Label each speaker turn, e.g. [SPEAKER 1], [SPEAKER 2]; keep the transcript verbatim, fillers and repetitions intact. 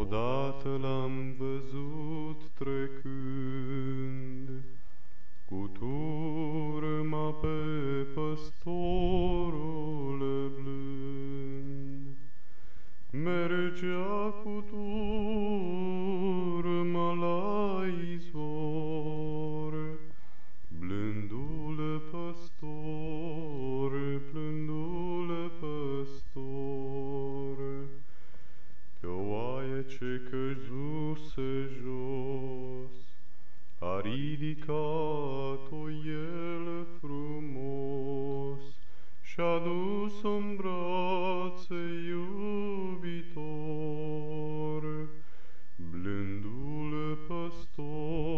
[SPEAKER 1] Odată l-am văzut trecând cu turma pe păstorul blând. Mergea cu turma la izvor, blândul păstor, blândul păstor. Pe o oaie ce căzuse jos, a ridicat-o el frumos și-a dus-o în brațe iubitor, blândul păstor.